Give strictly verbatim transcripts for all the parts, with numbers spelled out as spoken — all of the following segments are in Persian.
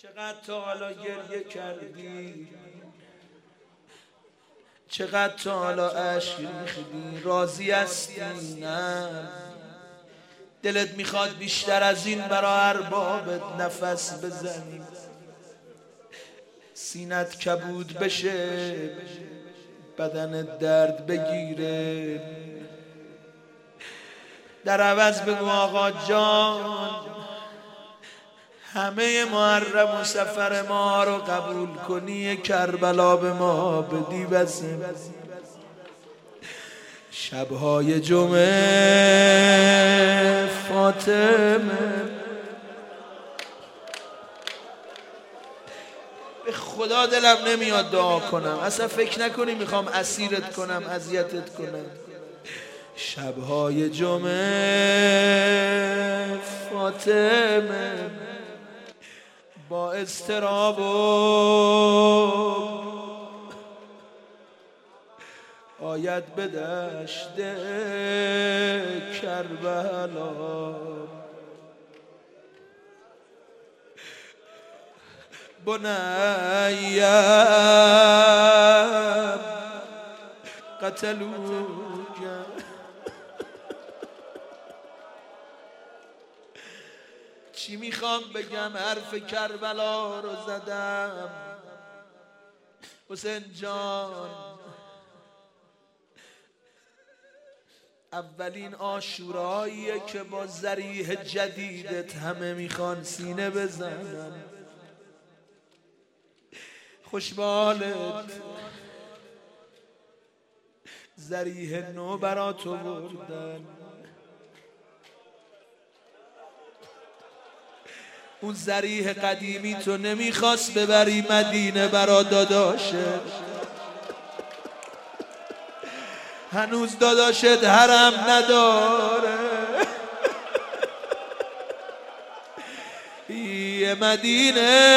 چقدر تا حالا گریه کردی، چقدر تا حالا اشک ریختی، راضی هستی؟ نه، دلت میخواد بیشتر از این برا اربابت نفس بزنی، سینت کبود بشه، بدنت درد بگیره، در عوض بگو آقا جان همه محرم و سفر ما رو قبول کنی، کربلا به ما بدی بسه. شبهای جمعه فاطمه، به خدا دلم نمیاد دعا کنم، اصلا فکر نکنی میخوام اسیرت کنم، اذیتت کنم. شبهای جمعه فاطمه با اضطراب و آید به دشت کربلا، بنیم قتلوک. چی میخوام بگم، حرف کربلا رو زدم. حسین جان اولین عاشوراییه که با ذریح جدیدت همه میخوان سینه بزنن. خوشبالت ذریح نو برا تو بردن، اون ذریح قدیمی تو نمیخواست ببری مدینه برا داداشت، هنوز داداشت حرم نداره. یه مدینه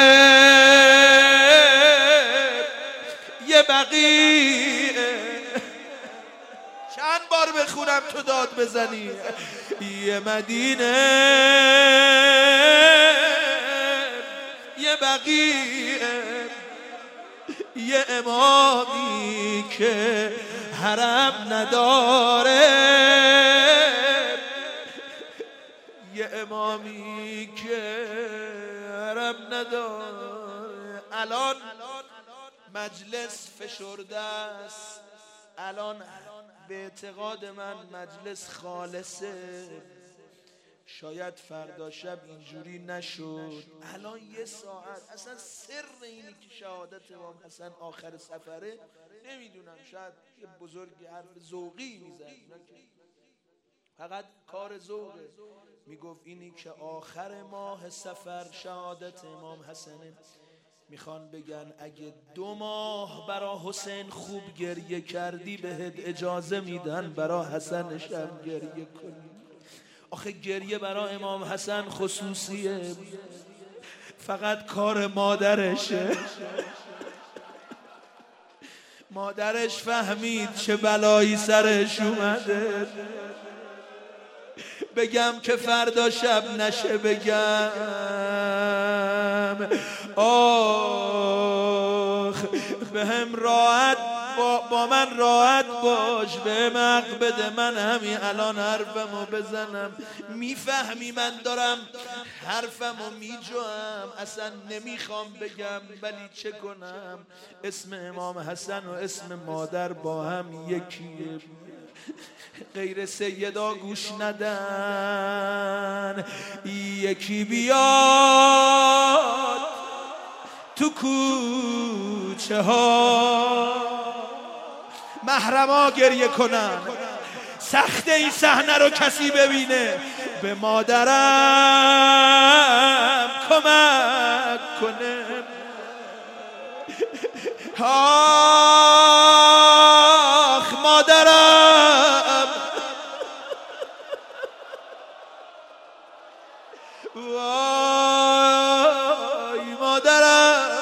یه بقیه، چند بار بخونم تو داد بزنی. یه مدینه یه بقیه، یه امامی که حرم نداره، یه امامی که حرم نداره. الان مجلس فشرده است، الان به اعتقاد من مجلس خالصه، شاید فردا شب اینجوری نشد. الان یه ساعت اصلا سر اینی که شهادت امام حسن آخر سفره نمیدونم، شاید یه بزرگی حرف ذوقی میزد، فقط کار ذوقه. میگفت اینی که آخر ماه سفر شهادت امام حسنه، میخوان بگن اگه دو ماه برا حسین خوب گریه کردی بهت اجازه میدن برا حسنش هم گریه کنی. آخه گریه برا امام حسن خصوصیه، فقط کار مادرشه. مادرش فهمید چه بلایی سرش اومده، بگم که فردا شب نشه بگم آخ بهم راحت با, با من راحت باش، بهم حق بده من همین الان حرفمو بزنم. میفهمی من دارم حرفمو میجوام، اصلا نمیخوام بگم ولی چه کنم، اسم امام حسن و اسم مادر با هم یکیه، غیر سیدا گوش ندن. یکی بیاد تو کوچه ها، محرما گریه کنن، سخت این صحنه رو کسی ببینه، به مادرم کمک کنه. آخ مادرم، وای مادرم،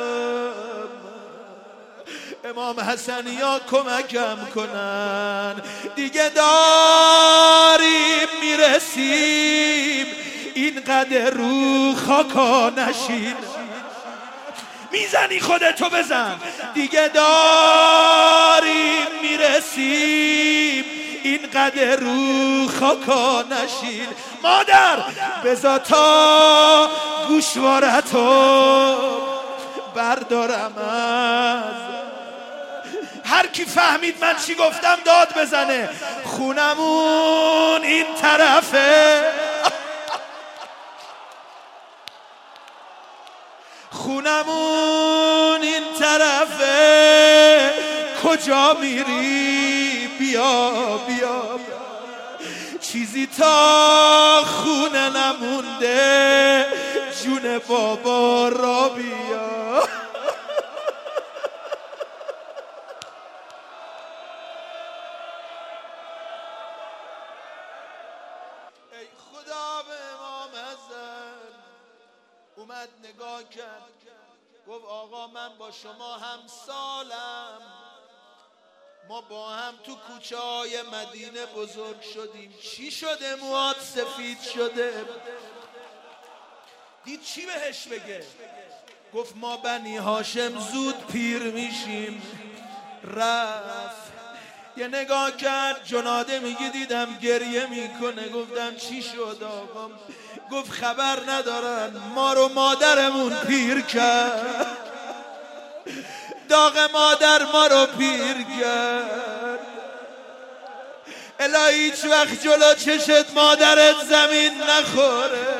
امام حسنیا کمکم کنن، دیگه داریم میرسیم اینقدر رو خاکا نشین. میزنی خودتو بزن دیگه داریم میرسیم، اینقدر رو خاکا نشین. مادر بذار تا گوشوارتو بردارم از هر کی فهمید من چی گفتم داد بزنه. خونمون این طرفه، خونمون این طرفه، کجا میری بیا بیا، چیزی تا خونه نمونده، جون بابا را بیا. ای خدا به امام حسن اومد نگاه کرد، گفت آقا من با شما همسالم، ما با هم تو کوچه های مدینه بزرگ شدیم، چی شده موهات سفید شده؟ دید چی بهش بگه؟ گفت ما بنی هاشم زود پیر میشیم. رفت یه نگاه کرد جناده میگه دیدم گریه میکنه، گفتم چی شد آقا؟ گفت خبر ندارن ما رو مادرمون پیر کرد، داغ مادر ما رو پیر کرد. الهی هیچ وقت جلو چشت مادرت زمین نخوره.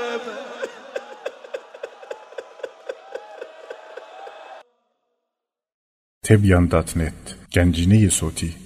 تبیان دات نت گنجینه صوتی